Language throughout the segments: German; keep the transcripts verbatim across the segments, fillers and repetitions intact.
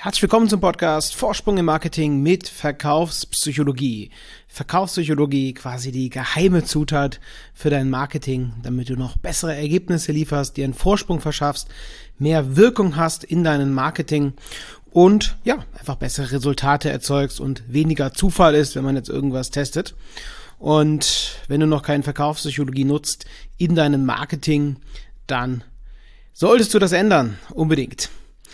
Herzlich willkommen zum Podcast Vorsprung im Marketing mit Verkaufspsychologie. Verkaufspsychologie, quasi die geheime Zutat für dein Marketing, damit du noch bessere Ergebnisse lieferst, dir einen Vorsprung verschaffst, mehr Wirkung hast in deinem Marketing und ja, einfach bessere Resultate erzeugst und weniger Zufall ist, wenn man jetzt irgendwas testet. Und wenn du noch keine Verkaufspsychologie nutzt in deinem Marketing, dann solltest du das ändern, unbedingt.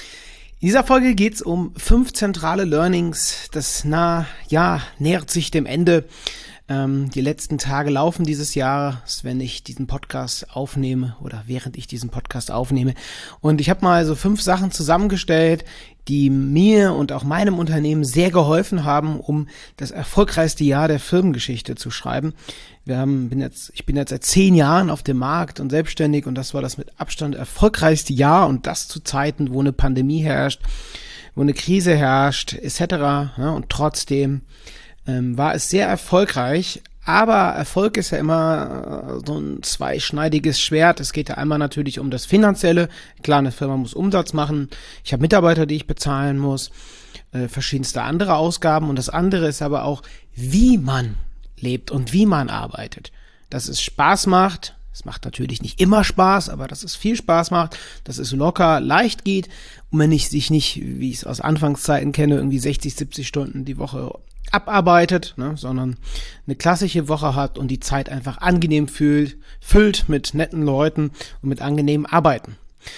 In dieser Folge geht es um fünf zentrale Learnings. Das na ja nähert sich dem Ende. Ähm, die letzten Tage laufen dieses Jahres, wenn ich diesen Podcast aufnehme oder während ich diesen Podcast aufnehme. Und ich habe mal so fünf Sachen zusammengestellt, die mir und auch meinem Unternehmen sehr geholfen haben, um das erfolgreichste Jahr der Firmengeschichte zu schreiben. Wir haben, bin jetzt, ich bin jetzt seit zehn Jahren auf dem Markt und selbstständig und das war das mit Abstand erfolgreichste Jahr und das zu Zeiten, wo eine Pandemie herrscht, wo eine Krise herrscht, et cetera. Ja, und trotzdem ähm, war es sehr erfolgreich. Aber Erfolg ist ja immer so ein zweischneidiges Schwert. Es geht ja einmal natürlich um das Finanzielle. Klar, eine Firma muss Umsatz machen. Ich habe Mitarbeiter, die ich bezahlen muss, äh, verschiedenste andere Ausgaben. Und das andere ist aber auch, wie man lebt und wie man arbeitet. Dass es Spaß macht. Es macht natürlich nicht immer Spaß, aber dass es viel Spaß macht, dass es locker, leicht geht und man nicht, sich nicht, wie ich es aus Anfangszeiten kenne, irgendwie sechzig, siebzig Stunden die Woche abarbeitet, ne, sondern eine klassische Woche hat und die Zeit einfach angenehm fühlt, füllt mit netten Leuten und mit angenehmem Arbeiten.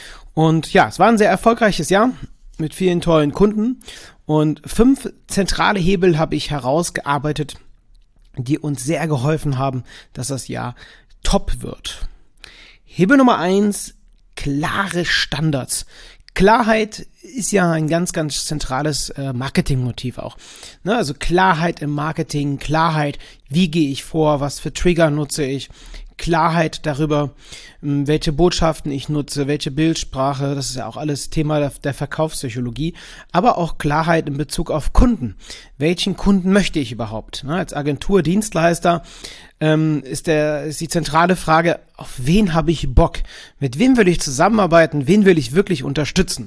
Und ja, es war ein sehr erfolgreiches Jahr mit vielen tollen Kunden und fünf zentrale Hebel habe ich herausgearbeitet, die uns sehr geholfen haben, dass das Jahr top wird. Hebel Nummer eins, klare Standards. Klarheit ist ja ein ganz, ganz zentrales äh, Marketingmotiv auch. Ne, also Klarheit im Marketing, Klarheit, wie gehe ich vor, was für Trigger nutze ich, Klarheit darüber, welche Botschaften ich nutze, welche Bildsprache, das ist ja auch alles Thema der, der Verkaufspsychologie, aber auch Klarheit in Bezug auf Kunden. Welchen Kunden möchte ich überhaupt? Ne, als Agentur, Dienstleister ähm, ist, der, ist die zentrale Frage, auf wen habe ich Bock? Mit wem will ich zusammenarbeiten? Wen will ich wirklich unterstützen?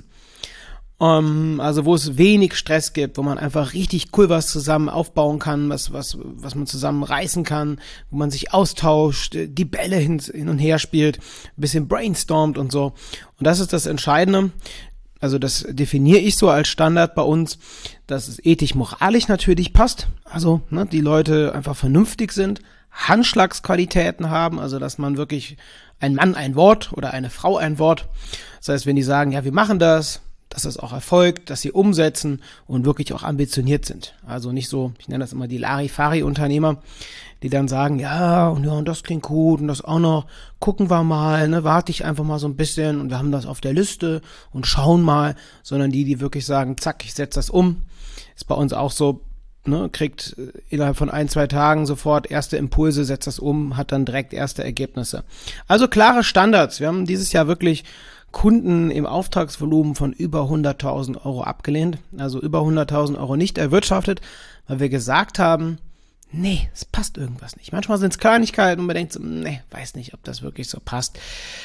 Um, also wo es wenig Stress gibt, wo man einfach richtig cool was zusammen aufbauen kann, was was was man zusammen reißen kann, wo man sich austauscht, die Bälle hin, hin und her spielt, ein bisschen brainstormt und so. Und das ist das Entscheidende. Also das definiere ich so als Standard bei uns, dass es ethisch-moralisch natürlich passt. Also ne, die Leute einfach vernünftig sind, Handschlagsqualitäten haben, also dass man wirklich ein Mann ein Wort oder eine Frau ein Wort. Das heißt, wenn die sagen, ja, wir machen das, dass das auch erfolgt, dass sie umsetzen und wirklich auch ambitioniert sind. Also nicht so, ich nenne das immer die Larifari-Unternehmer, die dann sagen, ja, und ja, und das klingt gut und das auch noch, gucken wir mal, ne, warte ich einfach mal so ein bisschen und wir haben das auf der Liste und schauen mal, sondern die, die wirklich sagen, zack, ich setze das um. Ist bei uns auch so, ne, kriegt innerhalb von ein, zwei Tagen sofort erste Impulse, setzt das um, hat dann direkt erste Ergebnisse. Also klare Standards. Wir haben dieses Jahr wirklich Kunden im Auftragsvolumen von über hunderttausend Euro abgelehnt, also über hunderttausend Euro nicht erwirtschaftet, weil wir gesagt haben, nee, es passt irgendwas nicht. Manchmal sind es Kleinigkeiten und man denkt so, nee, weiß nicht, ob das wirklich so passt.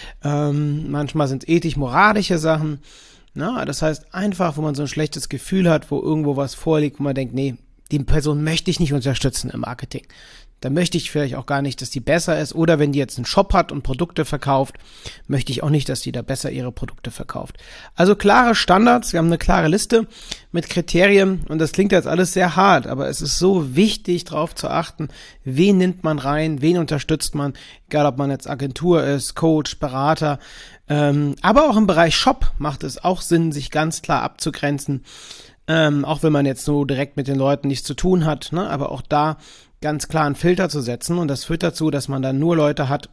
Ähm, manchmal sind es ethisch-moralische Sachen. Na, das heißt einfach, wo man so ein schlechtes Gefühl hat, wo irgendwo was vorliegt, wo man denkt, nee, die Person möchte ich nicht unterstützen im Marketing. Da möchte ich vielleicht auch gar nicht, dass die besser ist. Oder wenn die jetzt einen Shop hat und Produkte verkauft, möchte ich auch nicht, dass die da besser ihre Produkte verkauft. Also klare Standards, wir haben eine klare Liste mit Kriterien und das klingt jetzt alles sehr hart, aber es ist so wichtig, darauf zu achten, wen nimmt man rein, wen unterstützt man, egal ob man jetzt Agentur ist, Coach, Berater, ähm, aber auch im Bereich Shop macht es auch Sinn, sich ganz klar abzugrenzen, ähm, auch wenn man jetzt so direkt mit den Leuten nichts zu tun hat, ne? Aber auch da ganz klar einen Filter zu setzen und das führt dazu, dass man dann nur Leute hat,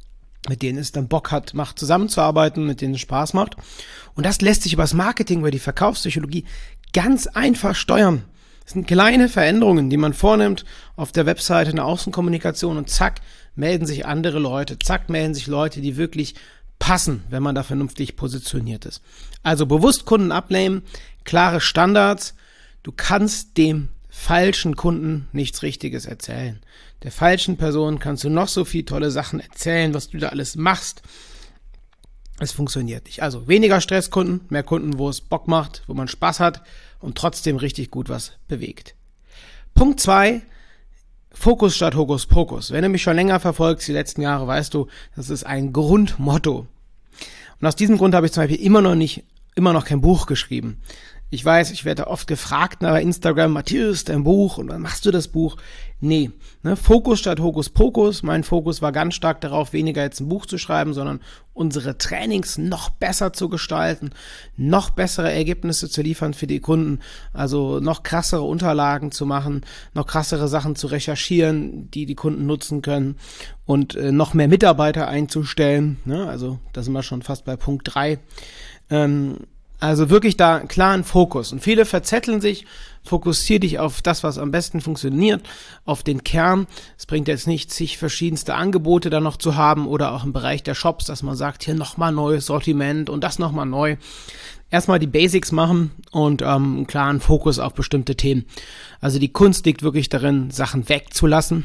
mit denen es dann Bock hat, macht, zusammenzuarbeiten, mit denen es Spaß macht. Und das lässt sich über das Marketing, über die Verkaufspsychologie ganz einfach steuern. Das sind kleine Veränderungen, die man vornimmt auf der Webseite, in der Außenkommunikation und zack, melden sich andere Leute, zack, melden sich Leute, die wirklich passen, wenn man da vernünftig positioniert ist. Also bewusst Kunden ablehnen, klare Standards, du kannst dem falschen Kunden nichts Richtiges erzählen. Der falschen Person kannst du noch so viel tolle Sachen erzählen, was du da alles machst. Es funktioniert nicht. Also weniger Stresskunden, mehr Kunden, wo es Bock macht, wo man Spaß hat und trotzdem richtig gut was bewegt. Punkt zwei, Fokus statt Hokuspokus. Wenn du mich schon länger verfolgst, die letzten Jahre, weißt du, das ist ein Grundmotto. Und aus diesem Grund habe ich zum Beispiel immer noch nicht, immer noch kein Buch geschrieben. Ich weiß, ich werde oft gefragt bei Instagram, Matthias, dein Buch, und wann machst du das Buch? Nee, ne, Fokus statt Hokuspokus. Mein Fokus war ganz stark darauf, weniger jetzt ein Buch zu schreiben, sondern unsere Trainings noch besser zu gestalten, noch bessere Ergebnisse zu liefern für die Kunden, also noch krassere Unterlagen zu machen, noch krassere Sachen zu recherchieren, die die Kunden nutzen können und äh, noch mehr Mitarbeiter einzustellen. Ne? Also da sind wir schon fast bei Punkt drei. Ähm, Also wirklich da klar ein Fokus. Und viele verzetteln sich, fokussier dich auf das, was am besten funktioniert, auf den Kern. Es bringt jetzt nichts, sich verschiedenste Angebote da noch zu haben oder auch im Bereich der Shops, dass man sagt, hier nochmal neues Sortiment und das nochmal neu. Erstmal die Basics machen und ähm, einen klaren Fokus auf bestimmte Themen. Also die Kunst liegt wirklich darin, Sachen wegzulassen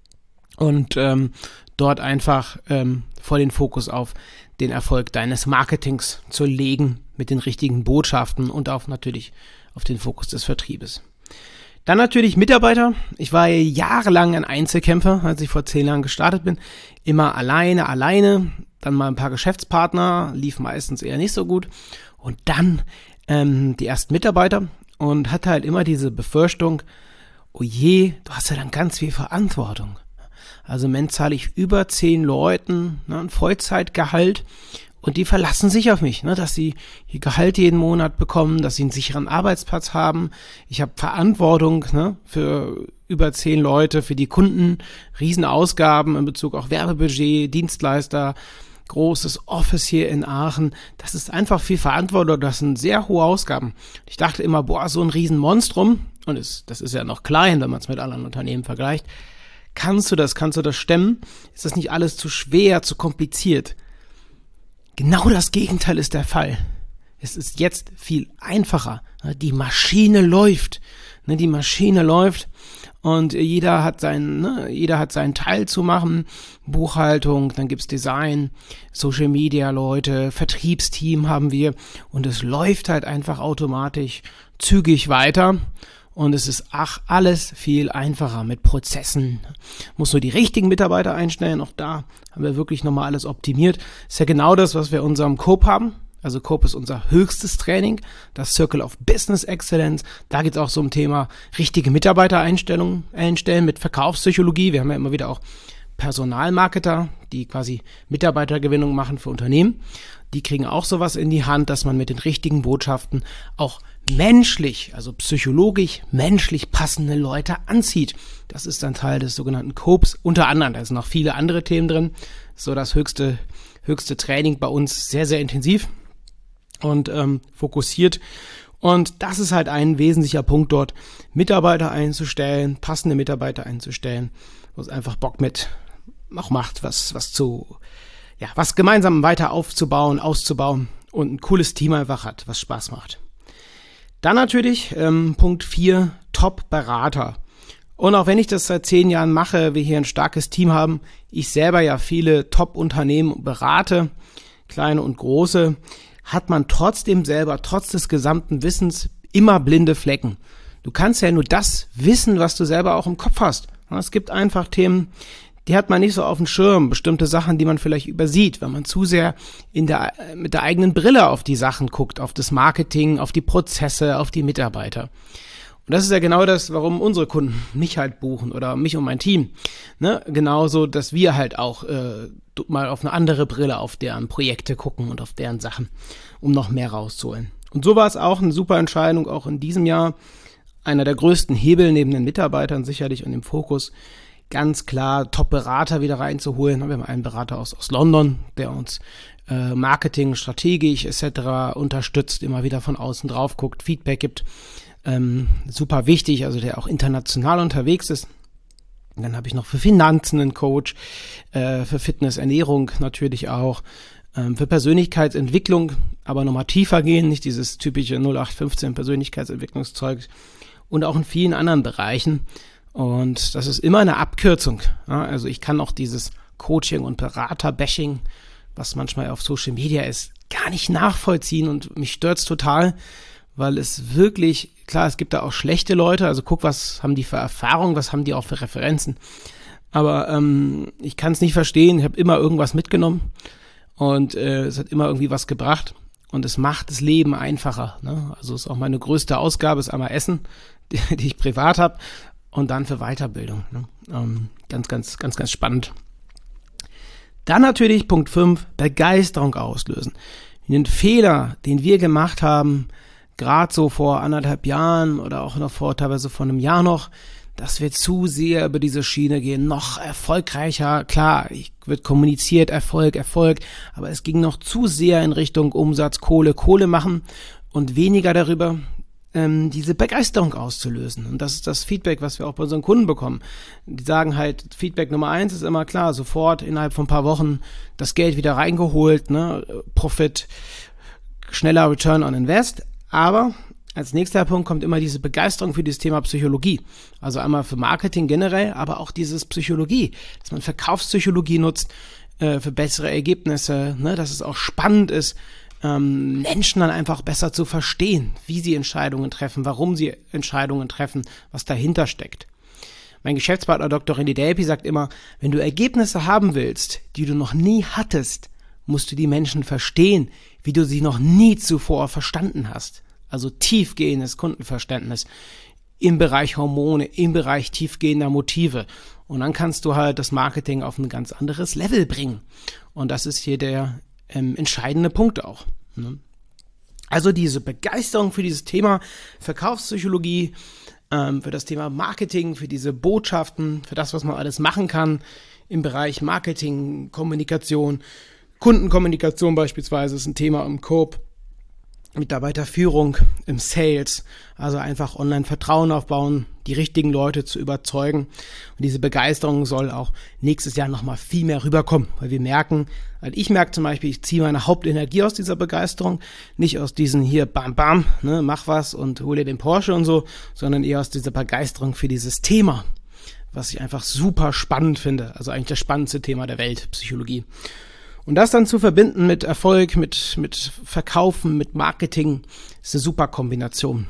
und ähm, dort einfach ähm, voll den Fokus auf den Erfolg deines Marketings zu legen mit den richtigen Botschaften und auch natürlich auf den Fokus des Vertriebes. Dann natürlich Mitarbeiter. Ich war jahrelang ein Einzelkämpfer, als ich vor zehn Jahren gestartet bin. Immer alleine, alleine. Dann mal ein paar Geschäftspartner, lief meistens eher nicht so gut. Und dann ähm, die ersten Mitarbeiter und hatte halt immer diese Befürchtung, oh je, du hast ja dann ganz viel Verantwortung. Also im Moment zahle ich über zehn Leuten ne, ein Vollzeitgehalt und die verlassen sich auf mich, ne, dass sie ihr Gehalt jeden Monat bekommen, dass sie einen sicheren Arbeitsplatz haben. Ich habe Verantwortung ne, für über zehn Leute, für die Kunden, Riesenausgaben in Bezug auf Werbebudget, Dienstleister, großes Office hier in Aachen. Das ist einfach viel Verantwortung, das sind sehr hohe Ausgaben. Ich dachte immer, boah, so ein Riesenmonstrum, und es, das ist ja noch klein, wenn man es mit anderen Unternehmen vergleicht. Kannst du das, kannst du das stemmen? Ist das nicht alles zu schwer, zu kompliziert? Genau das Gegenteil ist der Fall. Es ist jetzt viel einfacher. Die Maschine läuft. Die Maschine läuft und jeder hat seinen, jeder hat seinen Teil zu machen. Buchhaltung, dann gibt's Design, Social Media Leute, Vertriebsteam haben wir und es läuft halt einfach automatisch zügig weiter. Und es ist ach alles viel einfacher mit Prozessen. Muss nur die richtigen Mitarbeiter einstellen. Auch da haben wir wirklich nochmal alles optimiert. Ist ja genau das, was wir in unserem Coop haben. Also Coop ist unser höchstes Training, das Circle of Business Excellence. Da geht es auch so um Thema richtige Mitarbeitereinstellungen einstellen mit Verkaufspsychologie. Wir haben ja immer wieder auch Personalmarketer, die quasi Mitarbeitergewinnung machen für Unternehmen. Die kriegen auch sowas in die Hand, dass man mit den richtigen Botschaften auch menschlich, also psychologisch, menschlich passende Leute anzieht. Das ist ein Teil des sogenannten Coops. Unter anderem, da sind noch viele andere Themen drin. So das höchste, höchste Training bei uns, sehr, sehr intensiv und ähm, fokussiert. Und das ist halt ein wesentlicher Punkt dort, Mitarbeiter einzustellen, passende Mitarbeiter einzustellen, wo es einfach Bock mit auch macht, was, was zu, ja, was gemeinsam weiter aufzubauen, auszubauen und ein cooles Team einfach hat, was Spaß macht. Dann natürlich ähm, Punkt vier, Top-Berater. Und auch wenn ich das seit zehn Jahren mache, wir hier ein starkes Team haben, ich selber ja viele Top-Unternehmen berate, kleine und große, hat man trotzdem selber, trotz des gesamten Wissens, immer blinde Flecken. Du kannst ja nur das wissen, was du selber auch im Kopf hast. Es gibt einfach Themen, die hat man nicht so auf dem Schirm, bestimmte Sachen, die man vielleicht übersieht, wenn man zu sehr in der, mit der eigenen Brille auf die Sachen guckt, auf das Marketing, auf die Prozesse, auf die Mitarbeiter. Und das ist ja genau das, warum unsere Kunden mich halt buchen oder mich und mein Team. Ne? Genauso, dass wir halt auch äh, mal auf eine andere Brille auf deren Projekte gucken und auf deren Sachen, um noch mehr rauszuholen. Und so war es auch eine super Entscheidung, auch in diesem Jahr. Einer der größten Hebel neben den Mitarbeitern sicherlich und im Fokus, ganz klar Top-Berater wieder reinzuholen. Wir haben einen Berater aus, aus London, der uns äh, Marketing, strategisch et cetera unterstützt, immer wieder von außen drauf guckt, Feedback gibt. Ähm, super wichtig, also der auch international unterwegs ist. Und dann habe ich noch für Finanzen einen Coach, äh, für Fitness, Ernährung natürlich auch, ähm, für Persönlichkeitsentwicklung, aber nochmal tiefer gehen, nicht dieses typische null acht fünfzehn Persönlichkeitsentwicklungszeug und auch in vielen anderen Bereichen. Und das ist immer eine Abkürzung. Ja, also ich kann auch dieses Coaching und Berater-Bashing, was manchmal auf Social Media ist, gar nicht nachvollziehen und mich stört's total, weil es wirklich, klar, es gibt da auch schlechte Leute, also guck, was haben die für Erfahrungen, was haben die auch für Referenzen, aber ähm, ich kann es nicht verstehen, ich habe immer irgendwas mitgenommen und äh, es hat immer irgendwie was gebracht und es macht das Leben einfacher, ne? Also ist auch meine größte Ausgabe, ist einmal Essen, die, die ich privat habe und dann für Weiterbildung, ne? ähm, ganz, ganz, ganz, ganz spannend. Dann natürlich Punkt fünf, Begeisterung auslösen. Den Fehler, den wir gemacht haben, gerade so vor anderthalb Jahren oder auch noch vor teilweise vor einem Jahr noch, dass wir zu sehr über diese Schiene gehen, noch erfolgreicher. Klar, wird kommuniziert, Erfolg, Erfolg, aber es ging noch zu sehr in Richtung Umsatz, Kohle, Kohle machen und weniger darüber, ähm, diese Begeisterung auszulösen. Und das ist das Feedback, was wir auch bei unseren Kunden bekommen. Die sagen halt, Feedback Nummer eins ist immer klar, sofort innerhalb von ein paar Wochen das Geld wieder reingeholt, ne, Profit, schneller Return on Invest, aber als nächster Punkt kommt immer diese Begeisterung für dieses Thema Psychologie. Also einmal für Marketing generell, aber auch dieses Psychologie, dass man Verkaufspsychologie nutzt äh, für bessere Ergebnisse, ne, dass es auch spannend ist, ähm, Menschen dann einfach besser zu verstehen, wie sie Entscheidungen treffen, warum sie Entscheidungen treffen, was dahinter steckt. Mein Geschäftspartner Doktor Randy Delpy sagt immer, wenn du Ergebnisse haben willst, die du noch nie hattest, musst du die Menschen verstehen, wie du sie noch nie zuvor verstanden hast. Also tiefgehendes Kundenverständnis im Bereich Hormone, im Bereich tiefgehender Motive. Und dann kannst du halt das Marketing auf ein ganz anderes Level bringen. Und das ist hier der ähm, entscheidende Punkt auch. Ne? Also diese Begeisterung für dieses Thema Verkaufspsychologie, ähm, für das Thema Marketing, für diese Botschaften, für das, was man alles machen kann im Bereich Marketing, Kommunikation, Kundenkommunikation beispielsweise ist ein Thema im Coop. Mitarbeiterführung im Sales, also einfach online Vertrauen aufbauen, die richtigen Leute zu überzeugen. Und diese Begeisterung soll auch nächstes Jahr nochmal viel mehr rüberkommen, weil wir merken, weil ich merke zum Beispiel, ich ziehe meine Hauptenergie aus dieser Begeisterung, nicht aus diesen hier bam bam, ne, mach was und hol dir den Porsche und so, sondern eher aus dieser Begeisterung für dieses Thema, was ich einfach super spannend finde, also eigentlich das spannendste Thema der Welt, Psychologie. Und das dann zu verbinden mit Erfolg, mit, mit Verkaufen, mit Marketing, ist eine super Kombination.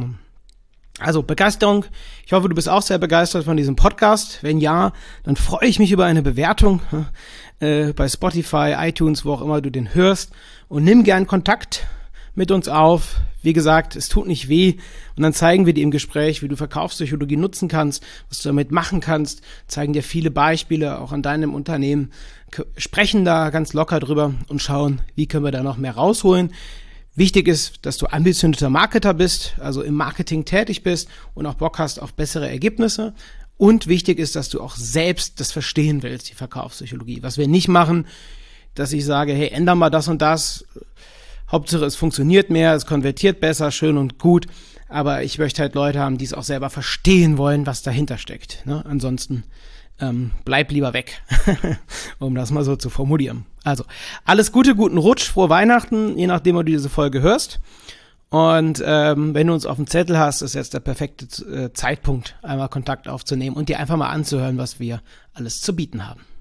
Also Begeisterung. Ich hoffe, du bist auch sehr begeistert von diesem Podcast. Wenn ja, dann freue ich mich über eine Bewertung äh, bei Spotify, iTunes, wo auch immer du den hörst. Und nimm gern Kontakt mit uns auf. Wie gesagt, es tut nicht weh. Und dann zeigen wir dir im Gespräch, wie du Verkaufspsychologie nutzen kannst, was du damit machen kannst, zeigen dir viele Beispiele auch an deinem Unternehmen, sprechen da ganz locker drüber und schauen, wie können wir da noch mehr rausholen. Wichtig ist, dass du ambitionierter Marketer bist, also im Marketing tätig bist und auch Bock hast auf bessere Ergebnisse. Und wichtig ist, dass du auch selbst das verstehen willst, die Verkaufspsychologie. Was wir nicht machen, dass ich sage, hey, änder mal das und das. Hauptsache, es funktioniert mehr, es konvertiert besser, schön und gut. Aber ich möchte halt Leute haben, die es auch selber verstehen wollen, was dahinter steckt. Ne? Ansonsten ähm, bleib lieber weg, um das mal so zu formulieren. Also, alles Gute, guten Rutsch, frohe Weihnachten, je nachdem, wo du diese Folge hörst. Und ähm, wenn du uns auf dem Zettel hast, ist jetzt der perfekte äh, Zeitpunkt, einmal Kontakt aufzunehmen und dir einfach mal anzuhören, was wir alles zu bieten haben.